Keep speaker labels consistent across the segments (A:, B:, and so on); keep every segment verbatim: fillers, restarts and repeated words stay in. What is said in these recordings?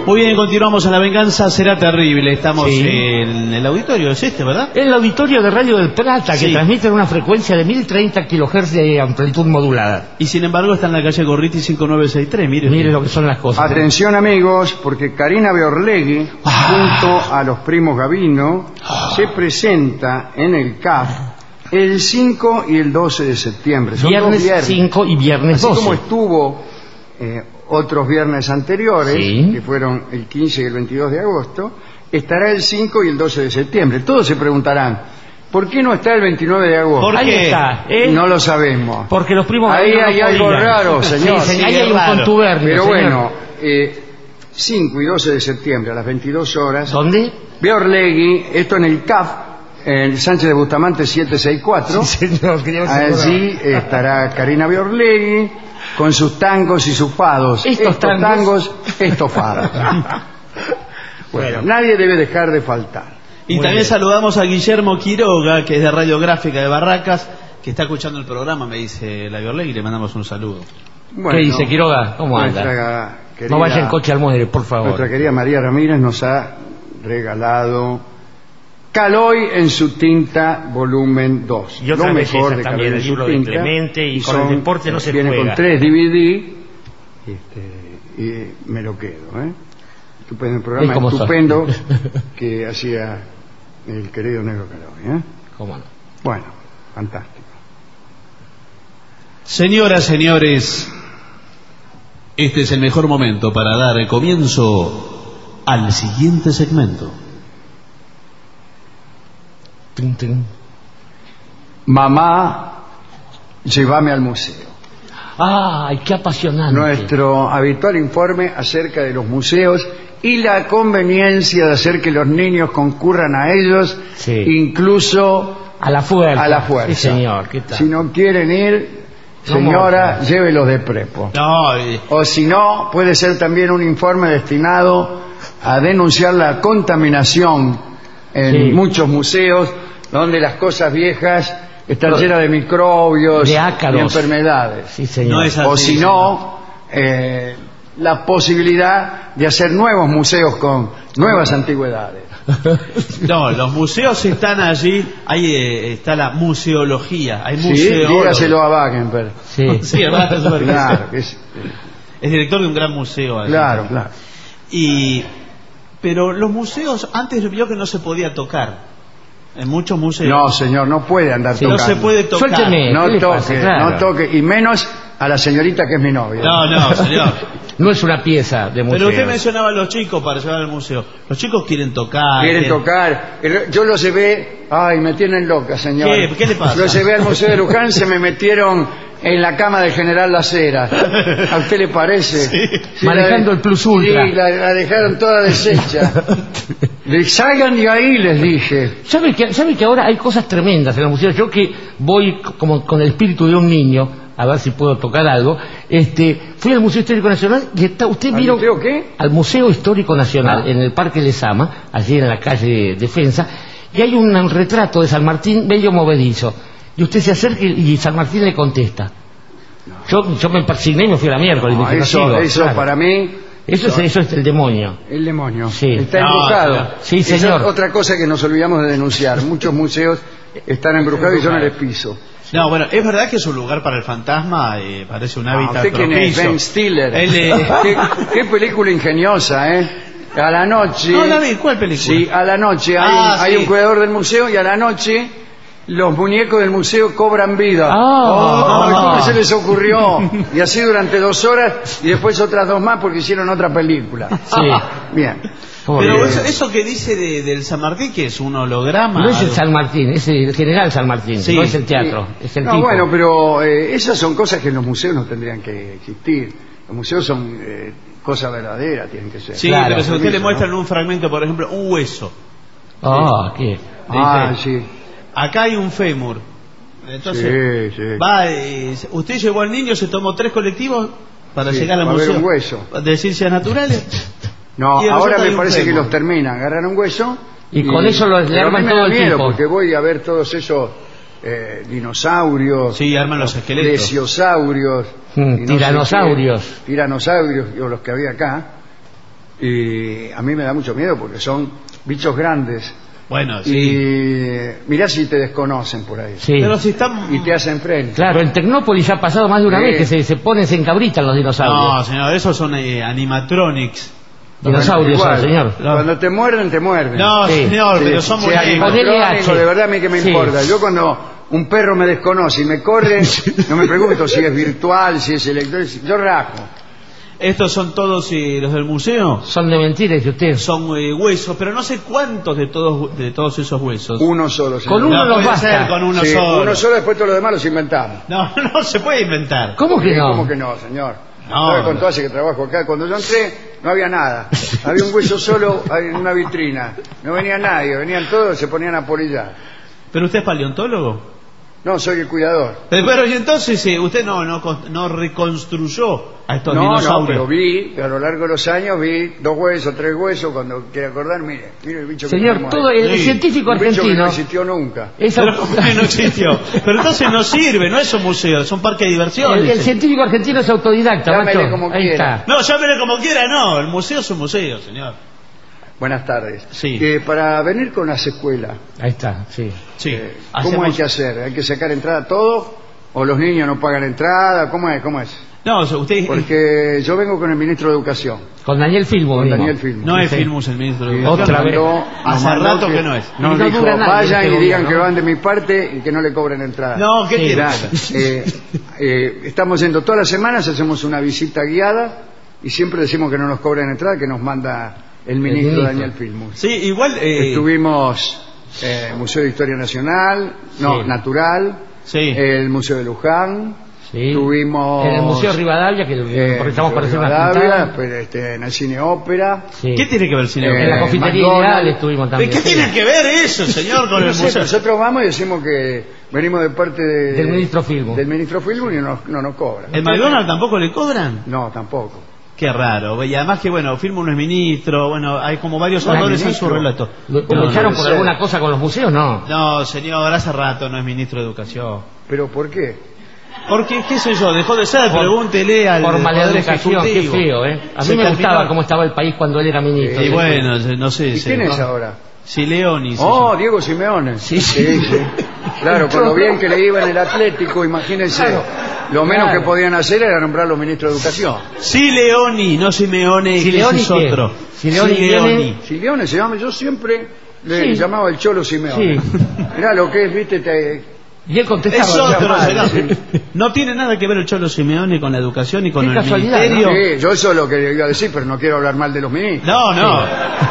A: Muy bien, continuamos en La Venganza Será Terrible. Estamos sí. en el auditorio, es este, ¿verdad?
B: El auditorio de Radio del Plata, que sí. transmite en una frecuencia de mil treinta kilohertz de amplitud modulada.
A: Y sin embargo está en la calle Gorriti cinco nueve seis tres. Mire,
B: Mire lo que son las cosas.
C: Atención, amigos, porque Karina Beorlegui, ah. junto a los primos Gavino, ah. se presenta en el C A F el cinco y el doce de septiembre.
B: Son viernes, viernes cinco y viernes doce.
C: Así como estuvo eh, otros viernes anteriores, sí. que fueron el quince y el veintidós de agosto, estará el cinco y el doce de septiembre. Todos se preguntarán, ¿por qué no está el veintinueve de agosto?
B: ¿Por qué? Ahí está, ¿eh?
C: No lo sabemos.
B: Porque los primos...
C: Ahí hay no algo raro, señor.
B: Sí, sí, ahí hay un contubernio.
C: Pero
B: señor.
C: bueno, eh, cinco y doce de septiembre a las veintidós horas...
B: ¿Dónde?
C: Beorlegui, esto en el C A F, en Sánchez de Bustamante setecientos sesenta y cuatro. Sí, señor, allí estará Karina Beorlegui con sus tangos y sus fados.
B: Estos, estos tangos,
C: tangos estos fados. Bueno, nadie debe dejar de faltar.
A: Y
B: Muy
A: también
B: bien.
A: saludamos a Guillermo Quiroga, que es de Radiográfica de Barracas, que está escuchando el programa, me dice la Beorlegui, y le mandamos un saludo.
B: Bueno, ¿qué dice Quiroga? ¿Cómo anda? Querida, no vaya en coche al muelle, por favor.
C: Nuestra querida María Ramírez nos ha regalado Caloi en su tinta volumen dos.
B: Y otra lo mejor de también, el libro de Clemente, y, y con son, el deporte no se
C: viene
B: juega.
C: Con tres D V D este, y me lo quedo, ¿eh? Estupendo programa, estupendo que hacía el querido Negro Caloi, ¿eh?
B: ¿Cómo no?
C: Bueno, fantástico.
A: Señoras, señores, este es el mejor momento para dar comienzo al siguiente segmento.
B: Tin, tin.
C: Mamá, llévame al museo.
B: ¡Ay, qué apasionante!
C: Nuestro habitual informe acerca de los museos y la conveniencia de hacer que los niños concurran a ellos, sí. incluso
B: a la fuerza.
C: A la fuerza.
B: Sí, señor. ¿Qué tal?
C: Si no quieren ir, señora, no, llévelos de prepo.
A: No, y...
C: O si no, puede ser también un informe destinado a denunciar la contaminación en sí. muchos museos, donde las cosas viejas están llenas de microbios
B: de ácaros.
C: Y enfermedades.
B: Sí, señor.
A: No es así,
C: o si no, eh, la posibilidad de hacer nuevos museos con nuevas antigüedades.
A: No, los museos están allí, ahí eh, está la museología, hay
C: sí,
A: museólogos.
C: Dígaselo a Wagenberg.
A: Sí, sí, Wagenberg.
C: Claro, que es,
A: es director de un gran museo allí.
C: Claro, claro.
A: Y, pero los museos, antes vio que no se podía tocar. En muchos museos.
C: No, señor, no puede andar
A: sí,
C: tocando.
A: No se puede tocar.
B: Suélteme,
C: no toque,
B: pasa, claro.
C: no toque, y menos a la señorita que es mi novia.
A: No, no, señor.
B: No es una pieza de museo.
A: Pero usted mencionaba a los chicos para llevar al museo. Los chicos quieren tocar.
C: Quieren eh... tocar. Yo los llevé. Ay, me tienen loca, señor.
A: ¿Qué, ¿Qué le pasa?
C: Los llevé al Museo de Luján, se me metieron en la cama del general Las Heras. ¿A usted le parece?
B: Sí. Sí, manejando
C: la,
B: el plus ultra.
C: Sí, la, la dejaron toda deshecha. Salgan de ahí, les dije.
B: ¿Sabe que, ¿Sabe que ahora hay cosas tremendas en los museos? Yo que voy como con el espíritu de un niño, a ver si puedo tocar algo, este, fui al Museo Histórico Nacional y está, usted
C: ¿Al
B: vio
C: museo qué?
B: Al Museo Histórico Nacional, ah. en el Parque Lezama, allí en la calle Defensa, y hay un, un retrato de San Martín bello movedizo. Y usted se acerca y, y San Martín le contesta. No. Yo, yo me persigné y me fui a la miércoles.
C: No,
B: y me dije,
C: eso,
B: no sigo,
C: eso
B: claro.
C: para mí...
B: Eso es, eso es el demonio.
C: El demonio.
B: Sí.
C: Está
A: no,
C: embrujado.
A: no.
B: Sí, señor.
C: Esa es otra cosa que nos olvidamos de denunciar. Muchos museos están embrujados y yo no les piso.
A: No, bueno, es verdad que es un lugar para el fantasma, eh, parece un hábitat
C: ¿Usted quién es? Ben Stiller.
A: Él, eh...
C: ¿Qué, qué película ingeniosa, ¿eh? A la noche...
A: No la vi, ¿cuál película?
C: Sí, a la noche hay,
A: ah,
C: hay
A: sí.
C: un cuidador del museo y a la noche los muñecos del museo cobran vida.
B: Oh,
C: oh, ¿Cómo se les ocurrió? Y así durante dos horas y después otras dos más porque hicieron otra película.
B: Sí.
C: Bien.
A: Pero eso, eso que dice de, del San Martín, que es un holograma.
B: No es el San Martín, es el general San Martín, sí, no es el teatro, sí. es el
C: No,
B: tipo.
C: bueno, pero eh, esas son cosas que en los museos no tendrían que existir. Los museos son eh, cosas verdaderas, tienen que ser.
A: Sí,
B: claro,
A: pero si a usted le muestran
C: ¿no?
A: un fragmento, por ejemplo, un hueso.
B: Ah, ¿qué?
C: Ah, sí.
A: Acá hay un fémur. Entonces,
C: sí, sí.
A: va, eh, usted llevó al niño, se tomó tres colectivos para
C: sí,
A: llegar al
C: para
A: museo
C: ver un hueso.
A: de ciencias naturales.
C: No, ahora me parece que los terminan, agarran un hueso
B: y, y con eso lo le arman todo el tiempo.
C: Porque voy a ver todos esos eh, dinosaurios,
A: sí, arman los esqueletos,
C: plesiosaurios,
B: mm,
C: no
B: tiranosaurios,
C: sé qué, tiranosaurios o los que había acá. Y a mí me da mucho miedo porque son bichos grandes.
A: Bueno, sí.
C: Y mirá si te desconocen por ahí.
B: Sí.
A: Pero si están...
C: Y te hacen frente.
B: Claro, en Tecnópolis ya ha pasado más de una
C: Sí.
B: vez que se, se ponen, se encabritan los dinosaurios.
A: No, señor, esos son eh, animatronics.
B: Dinosaurios
C: Igual,
B: son, señor.
C: Cuando te muerden, te muerden.
A: No,
B: Sí.
A: señor,
C: Sí,
A: pero son
C: sí,
A: muñecos.
B: Ponele
C: animatrónico,
B: H.
C: de verdad a mí que me
B: Sí.
C: importa. Yo cuando un perro me desconoce y me corre, no me pregunto si es virtual, si es electrónico, yo rajo.
A: Estos son todos eh, los del museo.
B: Son de mentira, dice usted.
A: Son eh, huesos, pero no sé cuántos de todos de todos esos huesos.
C: Uno solo.
B: Con
C: señor.
B: uno
A: no
B: nos
A: puede
B: basta.
A: ser con uno
C: Sí,
A: solo.
C: uno solo, después todo lo demás los inventamos.
A: No, no se puede inventar.
B: ¿Cómo que
C: Sí,
B: no?
C: ¿Cómo que no, señor?
A: No,
C: ¿Sabe cuánto
A: no.
C: hace que trabajo acá? Cuando yo entré no había nada. Había un hueso solo en una vitrina. No venía nadie, venían todos, se ponían a polillar.
A: ¿Pero usted es paleontólogo?
C: No, soy el cuidador.
A: Pero, pero y entonces eh, usted no, no con- no reconstruyó a estos
C: No, no,
A: dinosaurios.
C: pero vi, a lo largo de los años vi dos huesos, tres huesos, cuando quiere acordar, mire, mire el bicho que
B: Señor,
C: tenemos
B: todo
C: ahí.
B: el, el
A: Sí.
B: científico
C: Un bicho que
B: argentino...
C: no existió nunca.
B: es
A: Pero
B: auto-
A: ¿cómo que no existió? Pero entonces no sirve, no es un museo, es un parque de diversiones.
B: el, el científico argentino es autodidacta,
C: Llámele
B: macho.
C: como
B: Ahí
C: quiera.
B: está.
A: No, llámele como quiera, no. El museo es un museo, señor.
C: Buenas tardes.
A: Sí.
C: Eh, para venir con las escuelas,
B: Ahí está, sí.
A: Sí.
C: eh, ¿cómo
A: Hacemos-
C: hay que hacer? ¿Hay que sacar entrada a todo? ¿O los niños no pagan entrada? ¿Cómo es? ¿Cómo es?
A: No, o sea, usted
C: Porque yo vengo con el ministro de Educación,
B: Con Daniel Filmo.
C: con
B: venimos.
C: Daniel Filmo.
A: no es
B: Sí.
A: Filmus el ministro de
C: Y
A: Educación.
B: Otra
C: nos
B: vez.
C: mandó-
A: Hace
C: nos mandó
A: rato que no es.
C: Nos
B: Y no
C: dijo,
B: dura nada
C: vayan
B: este
C: y digan
B: gobierno,
C: que
B: ¿no?
C: van de mi parte y que no le cobren entrada.
A: No, ¿qué
B: Sí,
A: quiere?
C: Claro, eh, eh, estamos yendo todas las semanas, hacemos una visita guiada y siempre decimos que no nos cobren entrada, que nos manda el ministro,
B: ministro.
C: Daniel Filmus.
A: Sí, igual... eh,
C: Estuvimos en el Museo de Historia Nacional, no,
B: Sí.
C: Natural,
A: Sí.
C: el Museo de Luján,
B: Sí.
C: Estuvimos
B: En el Museo Rivadavia, que
C: eh,
B: porque estamos para hacer una
C: Rivadavia,
B: pintada.
C: pues, este, en el Cine Ópera.
B: Sí.
A: ¿Qué tiene que ver el cine?
C: Eh,
B: En la confitería
C: McDonald's.
B: ideal estuvimos también.
A: ¿Qué tiene que ver eso, señor, con
C: No
A: el
C: sé,
A: museo?
C: nosotros vamos y decimos que venimos de parte de-
B: Del ministro Filmo.
C: Del ministro Filmo y no, no nos cobran.
A: ¿El McDonald's tampoco le cobran?
C: No, tampoco.
A: Qué raro. Y además que, bueno, Filmo no es ministro, bueno, hay como varios
B: No es
A: honores en
C: ministro.
A: su relato.
B: ¿Lo,
A: No,
B: lo echaron
C: no
B: por
C: sé.
B: alguna cosa con los museos? No.
A: No, señor, hace rato no es ministro de Educación.
C: ¿Pero por qué?
A: Porque, qué sé yo, dejó de ser,
B: Por-
A: pregúntele al
B: Por
A: Poder
B: maleducación, qué
A: Ejecutivo.
B: feo, ¿eh? A mí
A: Se
B: me
A: terminó-
B: gustaba cómo estaba el país cuando él era ministro.
A: Y bueno, no sé.
C: ¿Y
A: se-
C: quién es
A: no.
C: ahora?
A: Sileoni. se
C: Oh,
A: llama.
C: Diego Simeone.
B: Sí.
C: sí. Claro, con lo bien que le iba en el Atlético, imagínense.
B: Claro.
C: Lo menos
B: Claro.
C: que podían hacer era nombrarlo ministro de Educación.
A: Sileoni, no Simeone, que
B: Sileoni,
A: ese es
B: ¿qué?
A: otro.
B: Sileoni viene-
C: Simeone se llama, yo siempre le
B: Sí.
C: llamaba el Cholo Simeone.
B: Sí.
C: Mirá lo que es, viste, te-
B: Y él contestaba.
A: Es otro,
C: llamar,
A: señor. No tiene nada que ver el Cholo Simeone con la educación y con
B: Qué
A: el
B: casualidad,
A: ministerio.
C: Sí, yo eso es lo que iba a decir, pero no quiero hablar mal de los ministros.
A: No, no.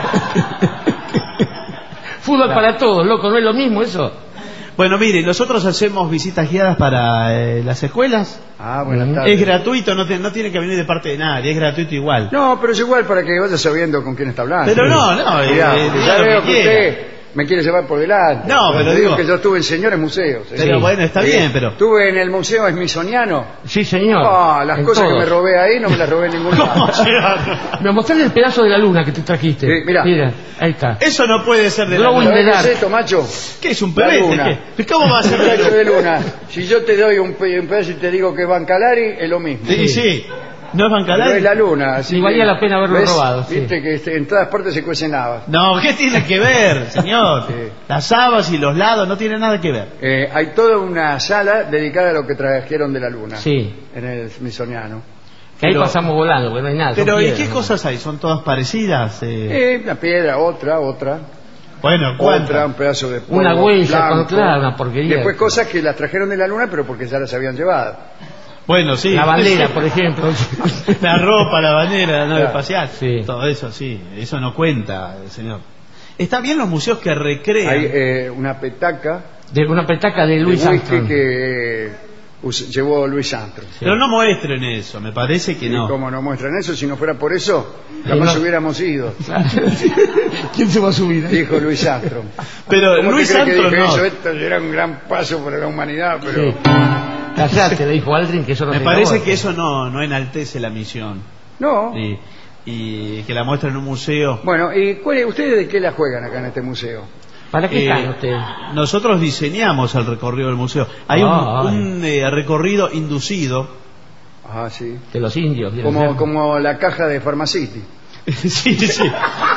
B: Fútbol para todos, loco, ¿no es lo mismo eso?
A: Bueno, mire, nosotros hacemos visitas guiadas para eh, las escuelas.
C: Ah, buenas
B: Mm.
C: tardes.
A: Es gratuito, no, te- no tiene que venir de parte de nadie, es gratuito igual.
C: No, pero es igual para que vaya sabiendo con quién está hablando.
A: Pero no, no, eh,
C: Mirá,
A: eh,
C: ya
A: diga lo
C: veo
A: que
C: que
A: quiera.
C: usted me quiere llevar por delante.
A: No, pero
C: Le
A: digo-
C: que yo estuve en señores museos. ¿eh?
A: Pero
B: Sí.
A: bueno, está
C: Sí.
A: bien, pero...
C: Estuve en el Museo Smithsoniano.
B: Sí, señor.
C: Ah, las
B: En
C: cosas que
B: todos.
C: me robé ahí no me las robé en ningún
A: ¿Cómo
C: lado.
A: llegar?
B: Me mostré el pedazo de la luna que te trajiste.
C: Sí, mirá.
B: Mira, ahí está.
A: Eso no puede ser de la
B: Globo
A: luna.
B: in the
C: ¿Sabés qué
B: dark.
C: es esto, macho?
A: ¿Qué es un
C: La
A: pebete?
C: luna.
A: ¿Qué? ¿Cómo va a ser
C: Un
A: de la
C: pedazo de
A: luna?
C: luna. Si yo te doy un, pe- un pedazo y te digo que es Bancalari, es lo mismo.
A: Sí, sí. ¿No es
C: Pero
A: Bancalari?
C: es la luna. Así
B: Y
C: que,
B: valía la pena haberlo
C: ¿ves?
B: robado, sí.
C: Viste que este- en todas partes se cuecen habas.
A: No, ¿qué tiene que ver, señor?
C: Sí.
A: Las habas y los lados no tienen nada que ver.
C: Eh, hay toda una sala dedicada a lo que trajeron de la luna.
B: Sí.
C: En el Smithsoniano.
B: Que ahí
A: Pero-
B: pasamos volando, porque no hay nada. son
A: Pero, ¿y
B: piedras,
A: qué
B: ¿no?
A: cosas hay? ¿Son todas parecidas? Eh,
C: Eh, una piedra, otra, otra.
A: bueno,
C: Otra,
A: ¿cuántas?
C: un pedazo de polvo
B: Una huella,
C: blanco.
B: claro, una porquería.
C: Después cosas que las trajeron de la luna, pero porque ya las habían llevado.
A: Bueno, sí.
B: La bandera, por ejemplo.
A: La ropa, la bandera, la nave
C: Claro.
A: espacial.
B: Sí.
A: Todo eso, sí. Eso no cuenta, señor. Está bien los museos que recrean.
C: Hay eh, una petaca
B: De una petaca de
C: de
B: Luis
C: whisky
B: Armstrong.
C: que eh, us- llevó Luis Armstrong.
A: Pero no muestren eso, me parece que
C: Y
A: no.
C: como no muestran eso, si no fuera por eso, jamás
B: no.
C: hubiéramos ido,
B: ¿Quién se va a subir?
C: dijo Luis Armstrong.
A: Pero
C: ¿Cómo
A: Luis
C: te crees que
A: Armstrong
C: dije
A: no.
C: eso? Esto era un gran paso para la humanidad, pero...
B: Sí. Callate, le dijo Aldrin, que eso no
A: Me
B: tenga
A: parece
B: voz.
A: que eso no, no enaltece la misión.
C: No.
A: Y, y que la muestren en un museo.
C: Bueno, ¿y cuál es- ustedes de qué la juegan acá en este museo?
B: ¿Para qué
A: Eh,
B: caen ustedes?
A: Nosotros diseñamos el recorrido del museo. Hay un,
B: Ah, ay.
A: un, eh, recorrido inducido.
C: Ah, sí.
B: De los indios. ¿vieron?
C: Como, como la caja de Pharmacity.
A: Sí, sí.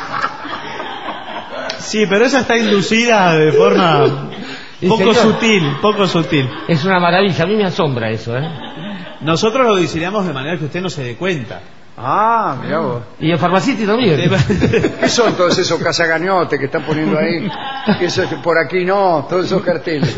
A: Sí, pero esa está inducida de forma poco sutil, poco sutil.
B: Es una maravilla, a mí me asombra eso, ¿eh?
A: Nosotros lo diseñamos de manera que usted no se dé cuenta.
C: Ah, mirá vos.
B: Y el Farmacity también.
C: ¿Qué son todos esos cazagañotes que están poniendo ahí? Que eso es por aquí no, todos esos carteles.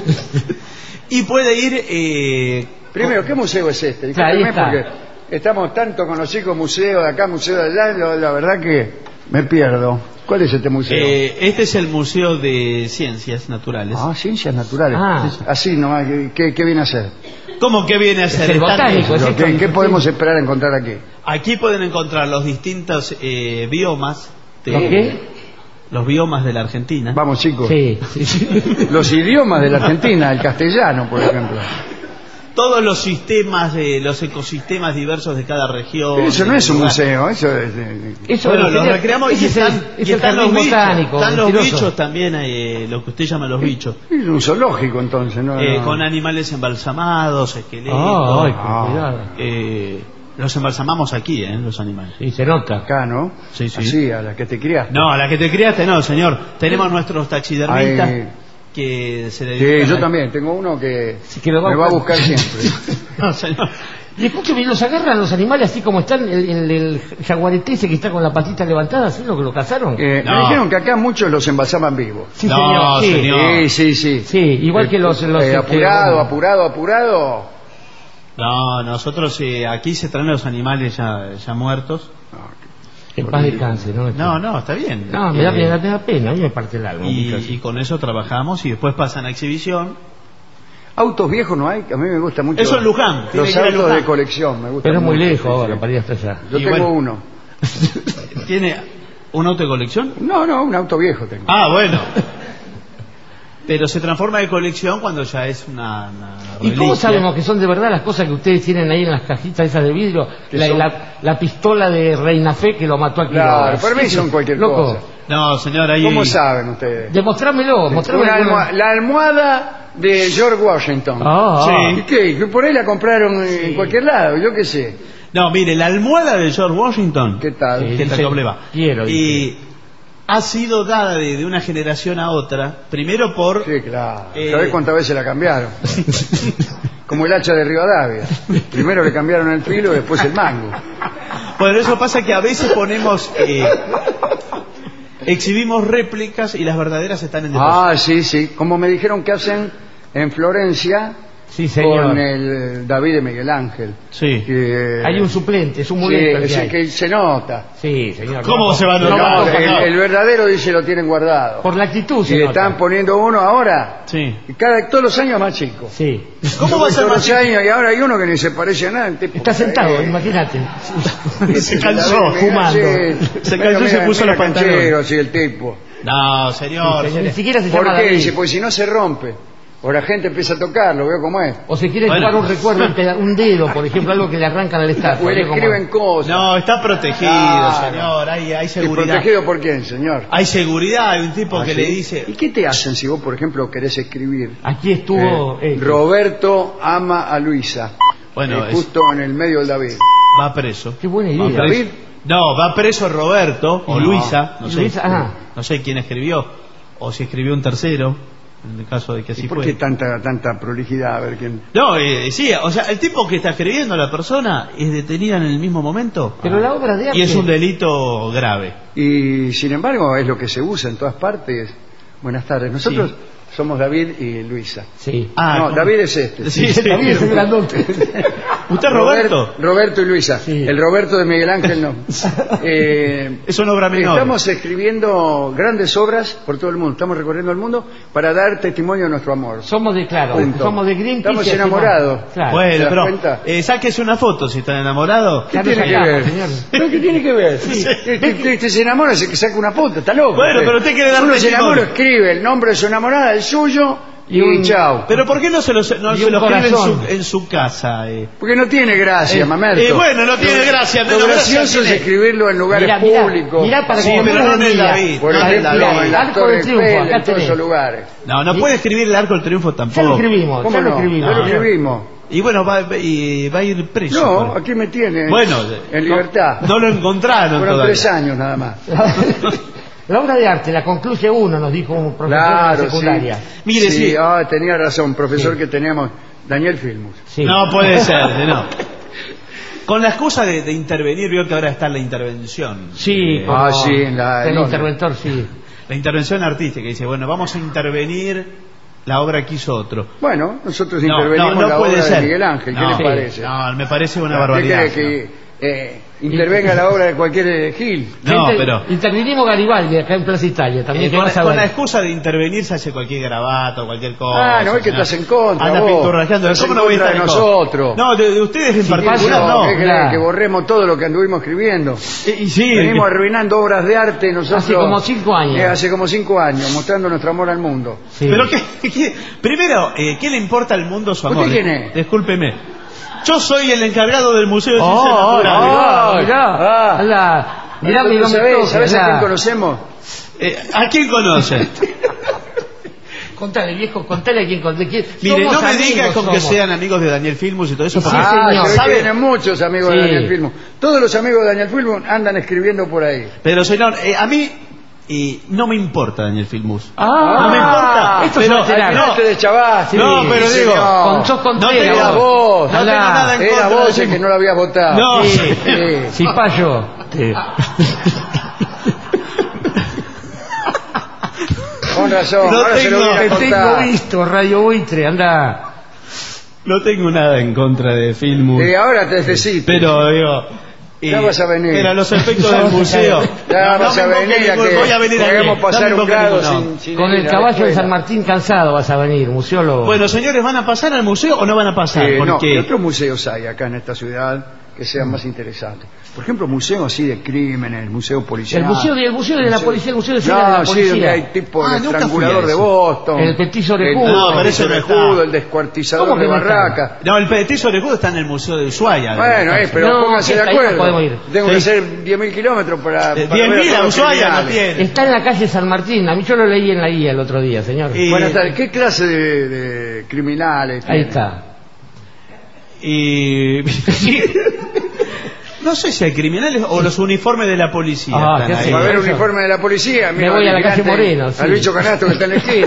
A: Y puede ir... Eh,
C: Primero, ¿qué museo es este?
B: Claro, ahí está.
C: Porque estamos tanto con los chicos museos de acá, museo de allá, la, la verdad que me pierdo. ¿Cuál es este museo?
A: Eh, este es el Museo de Ciencias Naturales.
C: Ah, Ciencias Naturales.
B: Ah.
C: Así nomás, ¿qué, qué viene a ser?
A: ¿Cómo que viene a ser?
B: Es el botánico,
A: Están-
B: es el-
C: ¿Qué, qué podemos esperar a encontrar aquí?
A: Aquí pueden encontrar los distintos eh, biomas. De,
B: ¿Los qué?
A: Los biomas de la Argentina.
C: Vamos, chicos.
B: Sí, sí, sí.
C: Los idiomas de la Argentina, el castellano, por ejemplo.
A: Todos los sistemas, de, los ecosistemas diversos de cada región.
C: Pero eso no
A: de
C: es un
A: lugar.
C: museo, eso es... eh,
B: Eso
A: Bueno,
B: es
A: los
B: que-
A: recreamos y
B: ese es el-
A: están,
B: es
A: y
B: el
A: están los
B: jardín
A: bichos.
B: botánico,
A: Están los
B: mentiroso.
A: bichos también, eh, lo que usted llama los bichos.
C: Es un zoológico entonces, ¿no?
A: Eh,
C: no.
A: Con animales embalsamados, esqueletos.
B: Ah, ay, qué
C: Ah.
B: cuidado.
A: eh, los embalsamamos aquí, eh, los animales.
B: Sí, se nota.
C: Acá, ¿no?
A: Sí, sí.
C: Así, a la que te criaste.
A: No, a la que te criaste no, señor. Tenemos nuestros taxidermistas
C: Ay.
A: que se
C: Sí,
A: dedican
C: yo
A: a-
C: también. Tengo uno que,
B: Sí, que lo va
C: me
B: a
C: va a
B: buscar.
C: buscar siempre.
A: No, señor.
B: Y escúcheme, los agarran los animales así como están, el, el, el jaguarete ese que está con la patita levantada, ¿sí lo que lo cazaron?
C: Eh,
A: No.
C: Me dijeron que acá muchos los embalsaman vivos.
B: Sí,
A: No,
B: señor. Sí.
A: señor.
C: Sí, sí, sí.
B: Sí, igual que los... los
C: Eh,
B: este,
C: apurado,
B: bueno,
C: apurado, apurado.
A: No, nosotros eh, aquí se traen los animales ya, ya muertos.
B: En paz descanse, ¿no?
A: No, no, está bien.
B: No, me da,
A: Eh,
B: me da- me da pena, a mí me parte el alma.
A: y,
B: un poquito
A: y con eso trabajamos y después pasan a exhibición.
C: Autos viejos no hay, que a mí me gusta mucho.
A: Eso en Luján, tiene
C: Los
A: que ir a
C: autos
A: Luján.
C: de colección, me gusta
B: Pero es muy
C: mucho,
B: lejos
C: sí,
B: ahora
C: sí.
B: para ir hasta allá.
C: Yo
A: Y
C: tengo
A: bueno.
C: uno.
A: ¿Tiene un auto de colección?
C: No, no, un auto viejo tengo.
A: Ah, bueno. Pero se transforma de colección cuando ya es una, una
B: ¿Y cómo
A: reliquia.
B: sabemos que son de verdad las cosas que ustedes tienen ahí en las cajitas esas de vidrio?
C: Que
B: La,
C: son-
B: la- la pistola de Reina Fe que lo mató a
C: Claro,
B: Quiroga.
C: para mí son cualquier
B: Loco,
C: cosa.
A: No, señor, ahí...
C: ¿Cómo saben ustedes?
B: demostrámelo, mostrame
C: Una
B: alguna-
C: almoha- la almohada de George Washington.
B: Ah, ah.
C: ¿Y qué? Que por ahí la compraron en cualquier lado, yo qué sé.
A: No, mire, la almohada de George Washington...
C: ¿Qué tal?
B: Sí.
A: ¿Qué tal
B: dice,
A: doble va?
B: quiero,
A: Y ha sido dada de, de una generación a otra, primero por...
C: Sí, claro.
A: Eh.
C: ¿Sabés cuántas veces la cambiaron? Como el hacha de Rivadavia. Primero le cambiaron el filo y después el mango.
A: Bueno, eso pasa que a veces ponemos... eh, exhibimos réplicas y las verdaderas están en depósito.
C: Ah, sí, sí. Como me dijeron que hacen en Florencia
B: Sí, señor.
C: con el David de Miguel Ángel.
A: Sí.
C: Que-
B: Hay un suplente, es un
C: Sí,
B: muleto el que
C: ese
B: hay.
C: que se nota.
B: Sí, señor.
A: ¿Cómo
B: No,
A: se va a
B: no,
A: notar?
B: no,
C: No,
B: no,
C: el,
B: no.
C: el verdadero dice lo tienen guardado.
B: Por la actitud se
C: Y
B: nota.
C: están poniendo uno ahora.
A: Sí.
C: Y cada, todos los años más chico.
B: Sí.
A: ¿Cómo va a ser
C: Todos
A: más
C: los
A: chico?
C: años y ahora hay uno que ni se parece a nada. el tipo-
B: Está sentado,
C: Eh,
B: imagínate.
A: Se cansó,
C: David,
B: fumando.
C: sí.
A: Se
C: Mira,
A: cansó y se
C: mira,
A: puso
C: mira
A: los pantalones.
C: canchero, así el tipo.
A: No, señor.
B: Ni siquiera se
C: ¿Por
B: llama
C: qué?
B: David.
C: Dice, pues si no se rompe. O la gente empieza a tocarlo, veo cómo es.
B: O se quiere
A: Bueno.
B: llevar un recuerdo, un, peda- un dedo, por ejemplo, algo que le arrancan al estatua.
C: O le
B: ¿no? Como-
C: escriben cosas.
A: No, está protegido,
C: Claro.
A: señor. Hay, hay
C: ¿Y
A: seguridad.
C: protegido por quién, señor?
A: Hay seguridad. Hay un tipo
C: ¿Ah,
A: que
C: sí?
A: le dice...
C: ¿Y qué te hacen si vos, por ejemplo, querés escribir?
B: Aquí estuvo...
C: Eh,
B: eh,
C: Roberto ama a Luisa.
A: Bueno,
C: Eh,
A: es-
C: justo en el medio del David.
A: va preso.
B: Qué buena
A: Va
B: idea.
A: preso.
C: David.
A: No, va preso Roberto o
B: No.
A: Luisa. No sé,
B: Luisa, ah.
A: no sé quién escribió. O si escribió un tercero. En el caso de que
C: ¿Y
A: así
C: por
A: fue.
C: qué tanta, tanta prolijidad? A ver quién...
A: No, eh, sí, o sea, el tipo que está escribiendo a la persona es detenida en el mismo momento.
B: Pero la obra de arte...
A: Y es un delito grave.
C: Y sin embargo es lo que se usa en todas partes. Buenas tardes. Nosotros
A: Sí.
C: somos David y Luisa.
B: Sí.
A: Ah,
C: no,
A: ¿cómo?
C: David es este.
A: Sí, sí.
B: David es el grandote.
A: ¿Usted es Roberto?
C: Robert- Roberto y Luisa.
B: Sí.
C: El Roberto de Miguel Ángel no. Eh,
A: Es una obra menor.
C: Estamos escribiendo grandes obras por todo el mundo. Estamos recorriendo el mundo para dar testimonio de nuestro amor.
B: Somos de, claro,
C: Punto.
B: somos de Greenpeace.
C: Estamos
B: y hacemos-
C: enamorados.
B: Claro.
C: ¿Te
A: Bueno,
C: das
A: pero
C: cuenta?
A: eh, sáquese una foto si están enamorados.
B: Ya
C: ¿Qué
B: lo
C: tiene que
B: sacamos,
C: ver?
B: señor.
C: ¿Pero qué tiene que ver? Este, este se enamora, se saca una foto, está loco.
A: Bueno, pero usted quiere dar
C: Uno se
A: testimonio.
C: enamora, escribe el nombre de su enamorada, el suyo, y,
B: Y un-
C: chao.
A: Pero ¿por qué no se lo, no
B: Y
A: se
B: un
A: lo escribe en
B: corazón.
A: su, en su casa? Eh?
C: Porque no tiene gracia,
A: Eh,
C: mamerto.
A: eh, bueno, no tiene
C: Lo-
A: gracia,
C: Lo
A: menos gracia
C: gracioso es
A: tiene.
C: escribirlo en lugares
B: Mirá, mirá,
C: públicos.
B: mirá para
A: Sí,
B: que
A: pero
B: vos
A: no en el
B: digas.
A: David.
C: Por
A: no en el
C: ejemplo,
A: David.
C: en la
B: Arco
C: Torre
B: del Triunfo,
C: Eiffel,
B: acá
C: en todos
B: tenés.
C: esos lugares.
A: No, no puede escribir el arco del triunfo
B: Ya
A: tampoco.
B: lo escribimos,
C: ¿Cómo
B: ya lo
C: no?
B: escribimos.
C: Ya lo
B: señor.
C: escribimos.
A: Y bueno, va, y va a ir preso.
C: No,
A: por...
C: aquí me tiene.
A: Bueno,
C: en libertad.
A: No, no lo encontraron
C: Fueron
A: todavía.
C: tres años nada más.
B: La obra de arte la concluye uno, nos dijo un profesor
C: Claro,
B: de secundaria.
C: sí.
A: Mire,
C: sí,
A: sí.
C: ah, tenía razón, profesor
B: Sí.
C: que teníamos, Daniel Filmus.
B: Sí.
A: No puede ser, no. Con la excusa de, de intervenir, vio que ahora está la intervención.
B: Sí,
A: Eh,
B: como
C: Ah, sí, en la-
B: el
C: ¿en dónde?
B: interventor, sí.
A: La intervención artística. Dice, bueno, vamos a intervenir la obra que hizo otro.
C: Bueno, nosotros
A: No,
C: intervenimos
A: no, no
C: la
A: puede
C: obra
A: ser.
C: de Miguel Ángel, ¿qué
A: No,
C: le
A: sí.
C: parece?
A: No, me parece una
C: ¿Qué
A: barbaridad.
C: quiere que eh, intervenga la obra de cualquier eh, Gil?
A: No,
B: Inter-
A: pero...
B: Intervinimos Garibaldi acá en Plaza Italia también.
A: Eh,
B: que
A: con,
B: vas a
A: con
B: ver.
A: la excusa de intervenir se hace cualquier garabato, cualquier cosa.
C: Ah, no es que estás en contra,
A: Anda
C: vos.
A: pinturrajeando.
C: Estás
A: ¿Cómo
C: en
A: no voy a
C: contra
A: estar
C: de
A: en contra?
C: nosotros.
A: No, de, de ustedes en
B: Sí,
A: particular
B: pasa,
A: no.
C: ¿Qué querés?
B: claro.
C: Que borremos todo lo que anduvimos escribiendo.
A: Y, y sí,
C: Venimos arruinando obras de arte nosotros.
B: Hace como cinco años.
C: Eh, hace como cinco años, mostrando nuestro amor al mundo.
B: Sí.
A: pero qué, qué- primero, eh, ¿qué le importa al mundo su amor?
C: ¿Usted quién es?
A: Discúlpeme. Yo soy el encargado del Museo de Ciencias
B: Oh,
A: Naturales.
C: Ah,
B: mirá,
C: ah.
B: mirá. Mirá,
C: ¿Tú
B: mirá,
C: sabés,
B: mirá,
C: ¿sabés a
B: mirá.
C: quién conocemos?
A: Eh, ¿A quién conoce?
B: Contale, viejo, contale a quién contale. quién-
A: Mire,
B: somos
A: no me
B: amigos,
A: diga con que
B: somos.
A: sean amigos de Daniel Filmus y todo eso.
B: Sí,
A: porque-
C: ah,
B: señor.
C: se ve
A: ¿sabe?
C: que tienen muchos amigos de
B: Sí.
C: Daniel Filmus. Todos los amigos de Daniel Filmus andan escribiendo por ahí.
A: Pero señor, eh, a mí eh, no me importa Daniel Filmus.
B: Ah,
A: No me importa.
B: Esto
A: Pero-
B: se va a enterar.
A: no.
C: No, de Chabás.
A: No, pero digo,
B: Con sos
A: no
B: Contreras,
A: tengo-
C: Era vos.
A: No tengo nada en
C: Era
A: contra
C: vos
A: de
C: el que no lo había votado.
A: No.
B: Sí.
C: Sí.
B: Cipayo. Sí.
C: Con razón,
A: No
C: ahora se lo
A: tengo-
C: voy a
B: Te tengo
C: contar.
B: visto, Radio Buitre, anda.
A: No tengo nada en contra de Filmus.
C: Y ahora te necesito.
A: Pero digo, y-
C: Ya vas a venir.
A: Pero los efectos
B: Ya
A: del
B: vas a
A: museo.
C: Ya
A: No,
C: vas
A: no
C: a
A: me invoque
C: venir a
A: ninguno,
C: que
A: voy a venir aquí.
C: podemos
A: No
C: pasar
A: me
C: un
A: invoque
C: grado
A: ninguno.
C: sin, sin
B: Con
C: ir
B: el
C: a la
B: caballo de
C: escuela.
B: San Martín cansado vas a venir, museólogo.
A: Bueno, señores, ¿van a pasar al museo o no van a pasar?
C: Eh, no,
A: Porque
C: ¿qué otros museos hay acá en esta ciudad que sean más interesantes? Por ejemplo, museos así de crímenes, museo policial.
B: el museo de, el museo de la
C: Museo-
B: policía, el museo de cine de
C: No,
B: la
C: sí, donde
B: policía.
C: hay tipo
A: Ah,
C: el
A: nunca
C: estrangulador
A: fui a
C: de
A: ese.
C: Boston.
B: El petiso de
C: el-
B: Judo.
A: No, pero
C: el
A: eso no
C: petiso
A: está.
C: de Judo, el descuartizador
B: ¿Cómo
C: de
B: que no está?
C: Barraca.
A: no, el petiso de Judo está en el museo de Ushuaia.
C: Bueno, eh, pero
B: No,
C: pónganse
B: que
C: de
B: hasta ahí no
C: acuerdo.
B: podemos ir.
C: Tengo
A: Sí.
C: que hacer diez mil kilómetros para,
A: Eh,
C: para
A: diez
C: ver a
A: mil
C: todos
A: a
C: los
A: Ushuaia no
C: criminales.
A: tiene.
B: Está en la calle San Martín. A mí yo lo leí en la guía el otro día, señor.
A: Y-
C: Buenas tardes. ¿Qué clase de, de criminales
B: Ahí
C: tiene?
B: está.
A: Y... no sé si hay criminales o los uniformes de la policía.
B: Ah,
A: están
B: ¿qué
A: ahí.
B: hace?
C: Va a haber
B: Eso.
C: uniforme de la policía.
B: Me
C: mira,
B: voy a la
C: vigilante,
B: calle Moreno, sí.
C: Al bicho canasto que está en la esquina.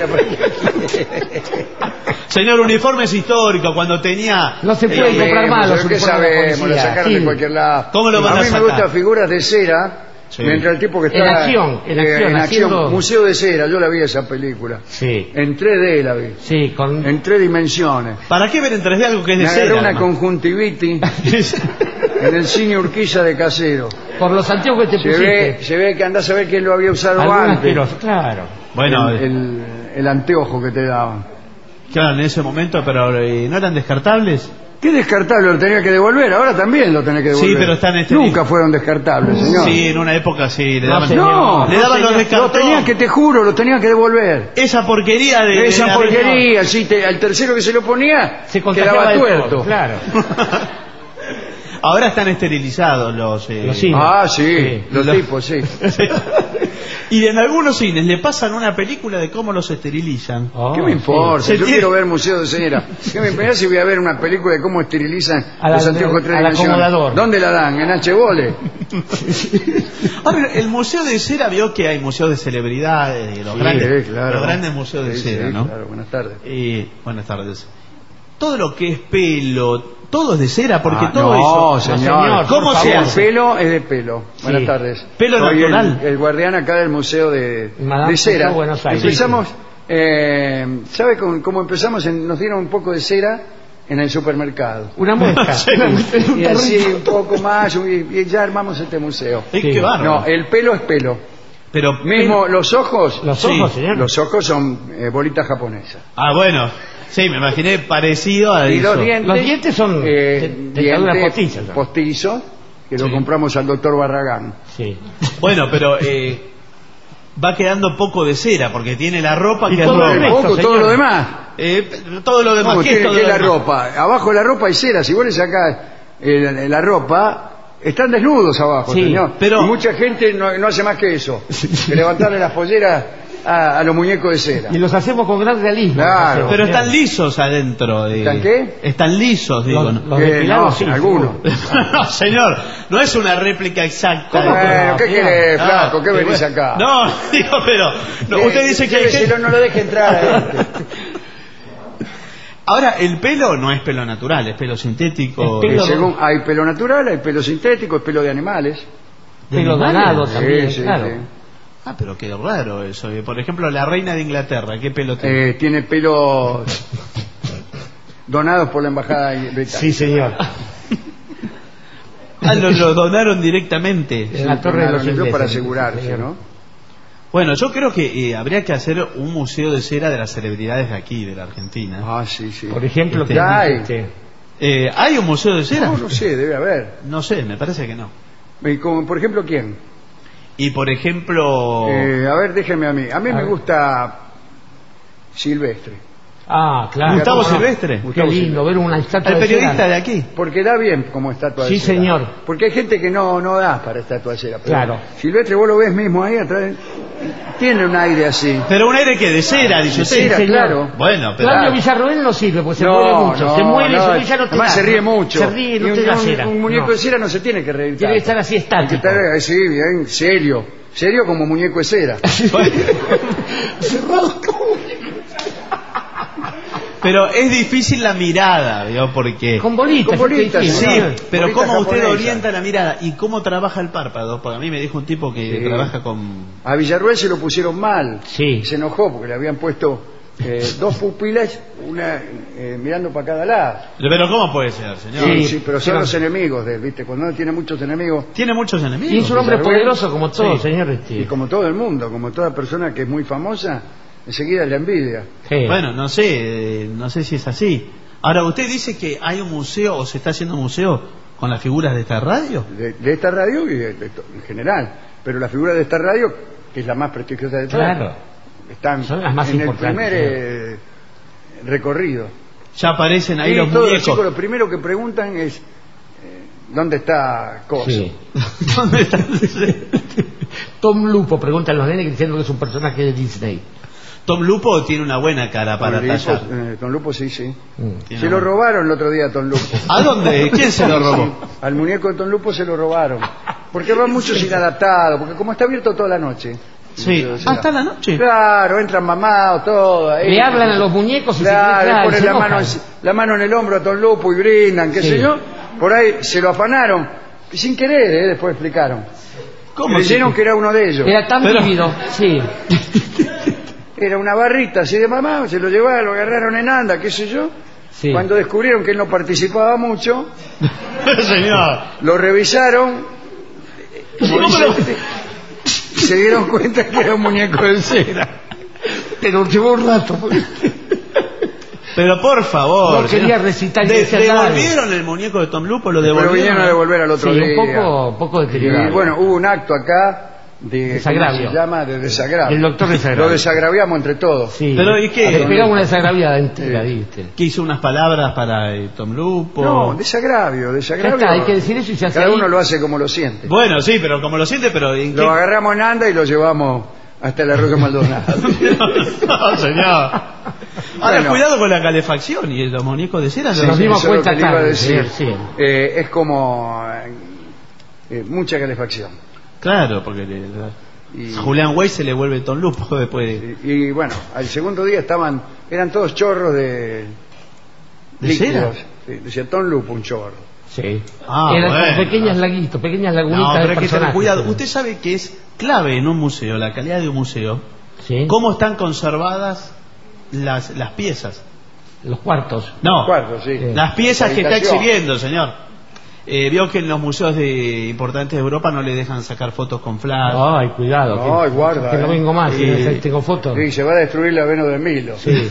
A: Señor, uniformes históricos, cuando tenía...
B: No se puede
C: Eh,
B: comprar más los
C: ¿Qué
B: uniformes de la
C: sabemos? Lo
B: policía.
C: sacaron de
B: Gil.
C: cualquier lado.
A: ¿Cómo lo van a
C: mí me
A: sacar?
C: gustan figuras de cera.
A: Sí.
C: Mientras el tipo que está
B: En acción, en
C: eh,
B: acción, haciendo-
C: Museo de Cera, yo la vi esa película.
B: Sí,
C: En tres D la vi.
B: sí, con...
C: En tres dimensiones.
A: ¿Para qué ver en tres D algo que es de
C: Me agarré
A: cera?
C: una
A: no?
C: conjuntivitis en el cine Urquiza de Casero.
B: por los anteojos que te
C: Se
B: pusiste.
C: ve, se ve que andás a ver quién lo había usado
B: Algunas
C: antes.
B: asquerosas, claro.
A: Bueno,
C: el, el, el anteojo que te daban.
A: claro, en ese momento, pero eh, ¿no eran descartables?
C: ¿Qué descartable? Lo tenía que devolver, ahora también lo tenés que devolver.
A: Sí, pero está en este
C: Nunca
A: libro.
C: fueron descartables, señor.
A: Sí, en una época sí, le
B: No,
A: daban,
B: señor.
C: No,
A: le daban
B: no,
A: los
B: señor.
C: Lo
A: descartables.
C: tenían que, te juro, lo tenían que devolver.
A: Esa porquería de... de
C: Esa
A: la-
C: porquería, sí, te- al tercero que se lo ponía,
B: Se contagiaba
C: quedaba
B: de
C: tuerto.
B: todo, claro.
A: Ahora están esterilizados los... eh,
B: Los cines.
C: Ah, sí,
B: Sí.
C: los
A: Los-
C: tipos, sí.
A: Y en algunos cines le pasan una película de cómo los esterilizan.
B: Oh,
C: ¿Qué me importa?
A: Se
C: Yo
A: tiene-
C: quiero ver Museo de Cera. ¿Qué me importa si voy a ver una película de cómo esterilizan
B: A la-
C: los anteojos tres
B: al
C: dimensiones?
B: acomodador.
C: ¿Dónde la dan? ¿En H-Bole?
A: Ahora, el Museo de Cera vio que hay museos de celebridades, de los,
B: Sí,
A: grandes,
C: claro.
A: los grandes museos de
C: Sí,
A: cera,
C: sí,
A: ¿no?
C: claro, buenas tardes.
A: Y, buenas tardes. Todo lo que es pelo, todo es de cera, porque
C: Ah,
A: todo
C: no,
A: eso...
C: señor.
B: señor,
A: ¿Cómo
B: por
A: se
B: favor.
C: El
A: hace?
C: pelo es de pelo. Buenas
B: Sí.
C: tardes.
A: Pelo
C: Soy el-
A: natural.
C: El, guardián acá del Museo de,
B: Madame
C: de Cera.
B: Tussauds, Buenos Aires.
C: Empezamos, eh, ¿sabe cómo, cómo empezamos? En- nos dieron un poco de cera en el supermercado.
B: Una muesca.
A: Sí.
B: Una muesca.
C: Y así un poco más, y, y ya armamos este museo.
A: Es
B: Sí.
A: que bárbaro.
C: No, el pelo es pelo.
A: Pero
C: Mismo los ojos,
B: Los
A: Sí,
B: ojos, señor.
C: los ojos son eh, bolitas japonesas.
A: Ah, bueno. Sí, me imaginé parecido a
C: Y
A: eso.
C: los dientes,
B: Los dientes son
C: eh,
B: de- dentaduras
C: dientes
B: postizas, ¿no?
C: postizos, que lo
A: Sí.
C: compramos al doctor Barragán.
B: Sí.
A: Bueno, pero eh, va quedando poco de cera, porque tiene la ropa
B: Y
A: que es
B: todo el
A: ropa.
B: resto,
C: Poco, todo
B: señor.
C: lo demás.
A: Eh, todo lo demás.
C: ¿Cómo
A: ¿Qué es
C: tiene
A: todo
C: que
A: lo
C: la
A: demás?
C: ropa? Abajo de la ropa hay cera. Si vos le sacás eh, la, la ropa, están desnudos abajo,
B: Sí,
C: señor.
A: pero-
C: Y mucha gente no, no hace más que eso, que levantarle las polleras a, a los muñecos de cera.
B: Y los hacemos con gran realismo.
C: Claro.
B: los hacemos,
A: Pero
B: sí.
A: están lisos adentro. de-
C: ¿Están qué?
A: Están lisos, digo.
B: Los,
A: ¿no?
B: los
C: Eh,
B: depilados,
C: no,
B: sí,
C: algunos.
B: seguro.
A: No, señor, no es una réplica exacta.
B: ¿Cómo que
C: Bueno,
B: no?
C: ¿qué
B: Mira.
C: querés,
A: Ah,
C: flaco? ¿Qué
A: que
C: venís
A: bueno.
C: acá?
A: No, digo, pero no,
C: Eh,
A: usted dice que hay
C: lléveselo,
A: gente-
C: no lo deje entrar a este.
A: Ahora, el pelo no es pelo natural, es pelo sintético.
B: Es pelo-
C: Eh, según, hay pelo natural, hay pelo sintético, hay pelo de animales.
A: ¿De
B: Pelo
A: animales?
B: ganado
C: Sí,
B: también,
C: sí,
B: claro.
C: sí.
A: Ah, pero qué raro eso. Eh, Por ejemplo, la reina de Inglaterra, ¿qué pelo tiene?
C: Eh, tiene pelos donados por la embajada británica.
B: Sí, señor.
A: Ah, lo, lo donaron directamente.
B: En la Torre de los
C: Donaron ellos
B: Ingleses,
C: para asegurarse,
B: señor.
C: ¿no?
A: Bueno, yo creo que eh, habría que hacer un museo de cera de las celebridades de aquí, de la Argentina.
C: Ah, sí, sí.
B: Por ejemplo,
A: Este,
B: ¿qué
C: ya hay.
B: dice usted?
A: Eh, ¿Hay un museo de cera?
C: No, no sé, debe haber.
A: No sé, me parece que no.
C: Y como, por ejemplo, ¿quién?
A: Y por ejemplo...
C: Eh, a ver, déjeme a mí. A mí
B: A
C: me
B: ver.
C: gusta Silvestre.
B: Ah, claro.
A: Gustavo
B: ¿cómo no?
A: Silvestre.
B: Qué
C: Gustavo
B: lindo ver una estatua
A: el
B: de
A: periodista
B: cera.
A: de aquí.
C: Porque da bien como estatua de
B: Sí,
C: cera.
B: señor.
C: Porque hay gente que no, no da para estatua de cera. Pero
B: Claro.
C: Silvestre, vos lo ves mismo ahí atrás. Tiene un aire así.
A: Pero un aire que de cera, dice
C: De
A: usted.
C: cera,
B: señor.
C: claro.
A: Bueno, pero...
B: Claudio Villarroel no sirve porque se
C: No,
B: mueve mucho.
C: no,
B: se mueve
C: no,
B: eso y ya no te
C: además
B: da.
C: se ríe mucho.
B: Se ríe, no
C: Y
B: te
C: un,
B: da
C: un-
B: cera.
C: un muñeco
B: No.
C: de cera no se tiene que reír
B: Tiene que
C: tanto.
B: estar así
C: Hay que
B: estático.
C: estar así, bien, serio. Serio como muñeco de cera.
A: Pero es difícil la mirada, ¿vio? Porque...
B: Con bolitas.
C: Con bolitas,
B: ¿qué te
A: Sí,
B: dice?
C: señor.
A: pero
C: Bolita
A: ¿cómo usted
C: japonesa.
A: orienta la mirada? ¿Y cómo trabaja el párpado? Porque a mí me dijo un tipo que
C: Sí.
A: trabaja con...
C: A Villarruel se lo pusieron mal.
B: Sí.
C: Se enojó porque le habían puesto eh, dos pupilas, una eh, mirando para cada lado.
A: Pero ¿cómo puede ser, señor?
C: Sí,
B: Sí,
C: sí, pero son
B: pero-
C: los enemigos de él, ¿viste? Cuando uno tiene muchos enemigos,
A: Tiene muchos enemigos.
B: Y es un hombre
C: Villarruel.
B: poderoso como todo,
A: Sí.
B: señor.
C: y
B: Este.
C: como todo el mundo, como toda persona que es muy famosa, enseguida le envidia.
B: Sí.
A: Bueno, no sé, eh, no sé si es así. Ahora, usted dice que hay un museo o se está haciendo un museo con las figuras de esta radio.
C: De, de esta radio y de, de to- en general. Pero la figura de esta radio, que es la más prestigiosa de todas,
B: Claro.
C: están
B: Son las más
C: en el
B: importantes,
C: primer eh, recorrido.
A: Ya aparecen ahí
C: Y
A: los
C: todos los
A: muñecos.
C: chicos lo primero que preguntan es eh, ¿dónde está Coso?
B: Sí.
A: ¿Dónde están?
B: Tom Lupo, preguntan los nenes diciendo que es un personaje de Disney.
A: Tom Lupo tiene una buena cara para
C: Don Lupo,
A: tallar.
C: eh, Don Lupo sí, sí.
B: Mm.
A: Tiene
C: Se lo
A: una-
C: robaron el otro día a Don Lupo.
A: ¿A dónde? ¿Quién se lo robó?
C: Al muñeco de Don Lupo se lo robaron. Porque van muchos inadaptados, porque como está abierto toda la noche.
A: Sí.
C: Entonces,
A: ¿Hasta la noche?
C: Claro, entran mamados, todo. ahí.
B: Le hablan a los muñecos y
C: Claro,
B: se
C: le
B: claro,
C: ponen
B: se
C: la mano,
B: enojan.
C: la mano en el hombro a Don Lupo y brindan, qué
B: Sí.
C: sé yo. Por ahí se lo afanaron. Y sin querer, ¿eh? Después explicaron.
A: ¿Cómo
C: Creyeron
A: se-
C: que era uno de ellos.
B: Era tan
A: Pero-
B: vívido, sí.
C: Era una barrita así de mamá, se lo llevaron, lo agarraron en anda, qué sé yo.
B: Sí.
C: Cuando descubrieron que él no participaba mucho,
A: Señor.
C: lo revisaron,
A: ¿Cómo me lo-
C: se dieron cuenta que era un muñeco de cera.
B: Pero llevó un rato. porque-
A: Pero por favor.
B: No quería
A: señor.
B: recitar y
A: De-
B: decía nada.
A: ¿Devolvieron el muñeco de Tom Lupo? ¿Lo
C: Pero
A: devolvieron?
C: vinieron a devolver al otro
B: Sí,
C: día.
B: un poco, poco
C: Y
B: deteriorado.
C: bueno, hubo un acto acá de
B: Desagravio.
C: ¿cómo se llama? De desagravio.
B: El doctor desagravio.
C: Lo desagraviamos entre todos.
B: Sí.
A: Pero, ¿y qué?
B: Le pegamos una desagraviada entera, ¿viste?
A: Que hizo unas palabras para eh, Tom Lupo.
C: No, desagravio,
B: Ya
C: desagravio.
B: está, hay que decir eso y se hace
C: Cada
B: ahí.
C: uno lo hace como lo siente.
A: Bueno, sí, pero como lo siente, pero ¿en qué?
C: Lo agarramos en anda y lo llevamos hasta el arroyo Maldonado.
A: No, señor. Ahora,
C: Bueno.
A: cuidado con la calefacción y los muñecos de cera.
C: Sí,
A: no-
B: Nos
C: sí,
B: dimos
C: eso es lo
B: cuenta
C: que le iba a
B: tarde,
C: decir.
B: señor, sí.
C: Eh, es como eh, mucha calefacción.
A: Claro, porque le-
C: Y-
A: Julián Wey se le vuelve Tom Lupo después de...
C: Y, y bueno, al segundo día estaban, eran todos chorros de
A: ¿De
C: líquidos.
A: cera?
C: Sí, decía Tom Lupo, un chorro.
B: Sí.
A: Ah,
B: Eran
A: bueno.
B: con pequeños laguitos, pequeñas lagunitas
A: No,
B: de
A: pero hay que tener
B: personajes.
A: cuidado. Usted sabe que es clave en un museo, la calidad de un museo,
B: Sí.
A: cómo están conservadas las, las piezas.
B: Los cuartos.
A: No,
C: Cuarto, sí.
B: Sí.
A: las piezas que está
C: Habitación.
A: exhibiendo, señor. Eh, vio que en los museos de importantes de Europa no le dejan sacar fotos con flash.
B: Ay, cuidado.
C: No,
B: que,
C: guarda,
B: Que no
C: eh.
B: vengo más,
A: Sí.
B: si no tengo fotos.
C: Sí, se va a destruir la Venus de Milo.
B: Sí.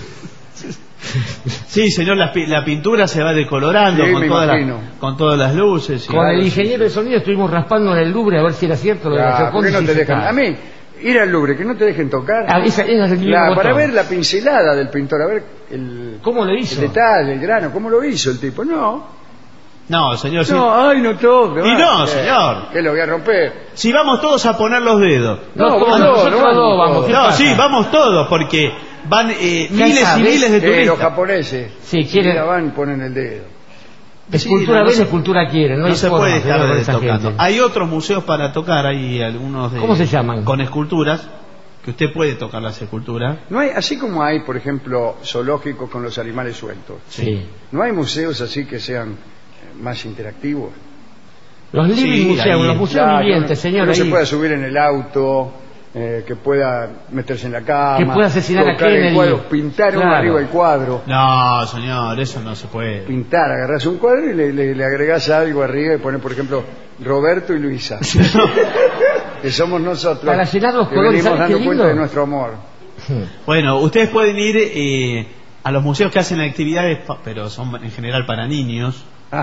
A: Sí, señor, la, pi- la pintura se va decolorando
C: Sí,
A: con,
C: me
A: todas las-
C: imagino.
A: con todas las luces. y-
B: Con el ingeniero de sonido estuvimos raspando en el Louvre a ver si era cierto lo de la
C: Ah, ¿por qué
B: Gioconda
C: no
B: y
C: te
B: si
C: dejan?
B: está.
C: A mí, ir al Louvre, que no te dejen tocar.
B: Ah, esa- esa es el
C: La-
B: mismo
C: para
B: botón.
C: ver la pincelada del pintor, a ver el,
B: ¿Cómo lo
C: el
B: hizo?
C: detalle, el grano, cómo lo hizo el tipo. No,
A: No, señor. Si...
C: No, ay, no toque.
A: Y no, señor.
C: Que lo voy a romper.
A: Si vamos todos a poner los dedos.
B: No,
C: No,
B: todos,
C: vamos,
B: nosotros
C: no,
B: dos vamos.
C: vamos.
B: ¿qué
A: No,
B: pasa?
A: sí, vamos todos, porque van eh, miles y
B: sabes
A: miles de
C: Eh, los
A: turistas.
C: japoneses.
B: Sí, quieren-
C: mira, van y ponen el dedo.
B: Escultura
A: Sí, no, no
B: ven,
A: se-
B: escultura quieren. No,
A: No
B: hay
A: se
B: forma,
A: puede estar
B: señor, con esa
A: tocando.
B: gente.
A: Hay otros museos para tocar, hay algunos de...
B: ¿Cómo se llaman?
A: Con esculturas, que usted puede tocar las esculturas.
C: No hay, así como hay, por ejemplo, zoológicos con los animales sueltos.
B: Sí.
C: ¿No hay museos así que sean eh, más interactivos?
B: Los living
A: Sí,
B: museos,
A: ahí.
B: los museos
C: Ya,
B: vivientes,
C: que uno-
B: señor.
C: uno se
B: ahí.
C: pueda subir en el auto, eh, que pueda meterse en la cama,
B: Que pueda asesinar a
C: tocar el
B: Kennedy.
C: cuadro, pintar uno
B: Claro.
C: arriba del cuadro,
A: No, señor, eso no se puede.
C: pintar, agarrás un cuadro y le, le, le agregás algo arriba y pones, por ejemplo, Roberto y Luisa, que somos nosotros,
B: Para llenar los
C: que
B: colores,
C: venimos
B: ¿sabes qué
C: dando cuenta
B: lindo?
C: de nuestro amor.
A: Bueno, ustedes pueden ir eh, a los museos que hacen actividades, pa- pero son en general para niños,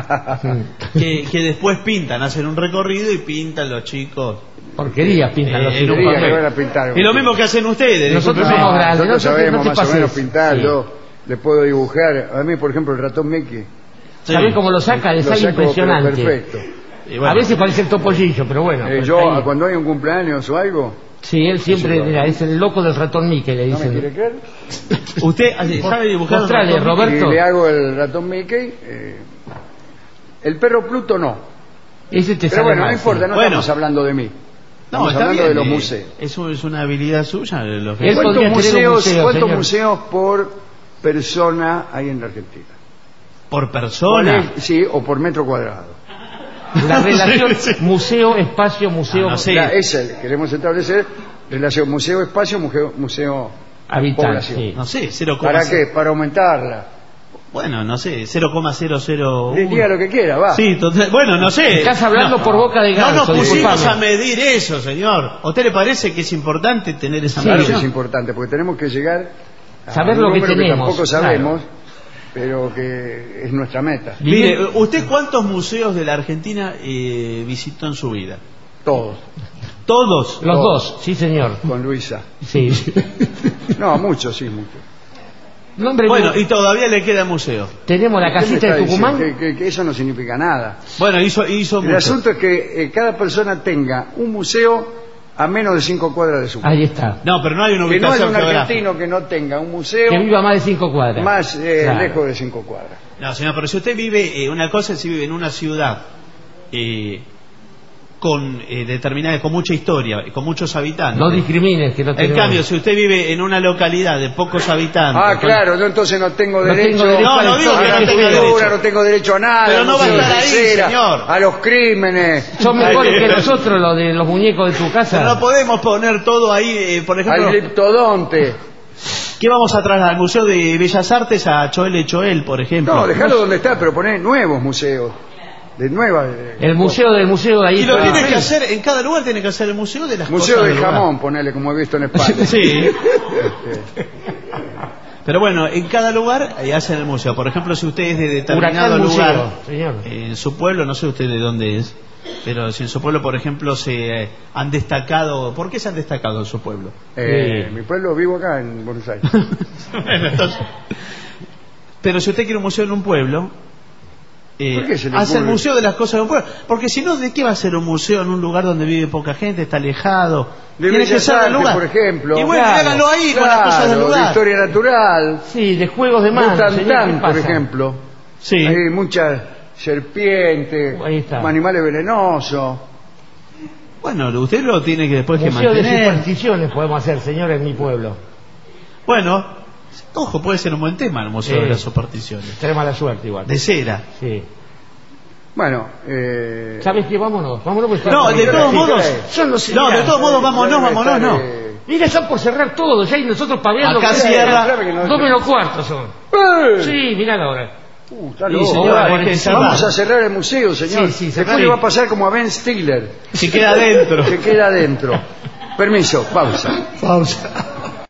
A: que, que después pintan, hacen un recorrido y pintan los chicos.
B: Porquerías pintan
A: Eh,
B: los
A: en un
C: Quería
B: chicos.
C: que
A: papel.
C: van a pintar.
A: Y lo mismo que hacen ustedes.
B: Nosotros
A: discúlpeme.
B: somos grandes.
C: Nosotros
B: no te-
C: sabemos
B: no te
C: más o
B: pases.
C: menos pintar,
B: Sí.
C: yo le puedo dibujar, a mí por ejemplo el ratón Mickey,
A: Sí.
B: ¿Sabés cómo lo saca? Le
C: lo
B: sale
C: saco, pero
B: impresionante.
C: perfecto.
A: Y bueno,
B: A veces parece el topollillo, pero bueno.
C: Eh,
B: pues
C: yo
B: ahí.
C: cuando hay un cumpleaños o algo,
B: Sí, él siempre
C: Eso,
B: mira, es el loco del ratón Mickey, le
C: ¿no me
B: dicen.
C: quiere creer?
A: ¿usted eh, sabe dibujar un
B: Mostrale,
A: ratón?
B: Roberto.
C: Y le hago el ratón Mickey, eh, el perro Pluto no.
B: Ese te
C: Pero
B: sale
C: bueno, no
B: mal,
C: importa,
B: sí.
C: no
A: Bueno.
C: estamos hablando de mí.
A: No,
C: Estamos
A: está
C: hablando
A: bien,
C: de los
A: eh,
C: museos.
A: Eso es una habilidad suya. eh, Lo que...
B: Él
C: ¿Cuántos
B: podría tener un
C: museos,
B: museo,
C: ¿cuántos
B: señor.
C: museos por persona hay en la Argentina?
A: Por
C: ¿Cuál
A: persona.
C: es? Sí, o por metro cuadrado.
B: La relación
A: Sí, sí.
B: museo, espacio, museo,
A: Ah, no sé.
C: La- esa queremos establecer relación museo-espacio, museo, museo
B: habitar.
C: población.
B: Sí.
A: No sé, cero coma
C: ¿Para
A: cero.
C: qué? Para aumentarla.
A: Bueno, no sé, cero coma cero cero uno.
C: Diga lo que quiera, va.
A: Sí, total- bueno, no sé.
B: Estás hablando
A: No.
B: por boca de
A: No
B: ganso.
A: nos pusimos
B: disculpame.
A: a medir eso, señor. ¿A usted le parece que es importante tener esa
C: Claro que
A: medición?
C: es importante, porque tenemos que llegar a
B: Saber
C: un
B: lo que
C: número
B: tenemos,
C: tampoco
B: claro.
C: sabemos, pero que es nuestra meta.
A: Mire, ¿usted cuántos museos de la Argentina eh, visitó en su vida?
C: Todos,
A: ¿Todos?
B: Los
C: Oh.
B: dos, sí señor.
C: con Luisa.
B: Sí.
C: No, muchos, sí, muchos.
B: Nombre
A: Bueno,
B: mío.
A: y todavía le queda museo.
B: Tenemos la
C: ¿Qué me
B: casita
C: está
B: de Tucumán.
C: diciendo? Que, que- que eso no significa nada.
A: Bueno, hizo, hizo
C: El
A: mucho.
C: asunto es que eh, cada persona tenga un museo a menos de cinco cuadras de su casa.
B: Ahí está.
A: No, pero no hay una
C: Que no haya
A: ubicación
C: un
A: geográfica.
C: argentino que no tenga un museo
B: Que viva más de cinco cuadras.
C: más eh,
B: Claro.
C: lejos de cinco cuadras.
A: No, señor, pero si usted vive, eh, una cosa es si vive en una ciudad eh, con eh, determinada, con mucha historia, con muchos habitantes.
B: No discrimines, que no
A: En
B: tenemos.
A: cambio, si usted vive en una localidad de pocos habitantes.
C: Ah,
A: con-
C: claro, yo entonces no tengo
B: No
C: derecho
B: tengo derecho
A: No,
B: a
A: no
B: la
A: digo que
C: a
B: historia,
A: no
C: la
A: tenga
C: cultura,
A: derecho.
C: no tengo derecho a nada,
A: Pero
C: al
A: no va a
C: museo de
A: estar ahí,
C: cera,
A: señor.
C: a los crímenes,
B: Son
C: al-
B: mejores que nosotros los de los muñecos de tu casa.
A: Pero no podemos poner todo ahí, eh, por
C: al
A: ejemplo,
C: gliptodonte.
A: ¿qué vamos a trasladar? Al Museo de Bellas Artes a Choel Choel, por ejemplo.
C: No, dejalo donde está, pero poner nuevos museos. De nuevas. eh,
B: El museo del museo de ahí.
A: Y lo
B: está.
A: tiene que hacer, en cada lugar tiene que hacer el museo de las
C: Museo
A: cosas
C: de
A: del lugar.
C: jamón, ponele como he visto en España.
A: Sí.
C: Este,
A: Pero bueno, en cada lugar eh, hacen el museo. Por ejemplo, si usted es de determinado
B: Huracán Museo,
A: lugar,
B: señor.
A: eh, en su pueblo, no sé usted de dónde es, pero si en su pueblo, por ejemplo, se eh, han destacado, ¿por qué se han destacado en su pueblo?
C: eh,
B: Sí.
C: Mi pueblo vivo acá en Buenos Aires.
A: Bueno, entonces- pero si usted quiere un museo en un pueblo, eh,
C: ¿Por qué se le
A: hace el
C: ocurre?
A: museo de las cosas de un pueblo. Porque si no, ¿de qué va a ser un museo en un lugar donde vive poca gente, está alejado?
C: De
A: Tiene que
C: Bellas
A: ser del
C: Artes,
A: lugar.
C: por ejemplo.
A: Y bueno,
B: Claro,
A: háganlo ahí con las cosas del
C: Claro, de
A: lugar.
C: historia natural.
B: Sí, de juegos de mano.
C: Butan
B: señor, ¿qué
C: Tan, por
B: pasa?
C: ejemplo.
A: Sí.
C: Hay muchas serpientes,
B: Ahí está.
C: animales venenosos.
A: Bueno, usted lo tiene que después que
B: Museo de
A: mantener.
B: supersticiones podemos hacer, señor, en mi pueblo.
A: Bueno, ojo, puede ser un buen tema el Museo
B: Sí.
A: de las Supersticiones.
B: Tenemos mala suerte igual.
A: De cera.
B: Sí.
C: Bueno, eh,
B: ¿Sabes qué? Vámonos. Vámonos. pues,
A: No,
B: estamos-
A: de todos modos.
B: Son los
A: No, de todos modos, vámonos,
C: debe
A: vámonos,
C: estar,
A: no.
C: eh,
B: Mira, están por cerrar todo. Ya y nosotros pagando.
A: Acá
B: ¿qué?
A: cierra.
C: Claro que no-
B: Dos menos cuartos son.
C: ¡Eh!
B: Sí, mirá la hora.
C: Uh, está
A: Sí,
C: loco.
A: señor,
B: Ahora,
A: hay que
B: sí,
A: cerrar.
C: Vamos a cerrar el museo, señor.
B: Sí, sí,
C: Después
B: cerrar.
C: le va a pasar como a Ben Stiller,
A: Si queda adentro.
C: que queda adentro. Permiso, pausa.
A: Pausa.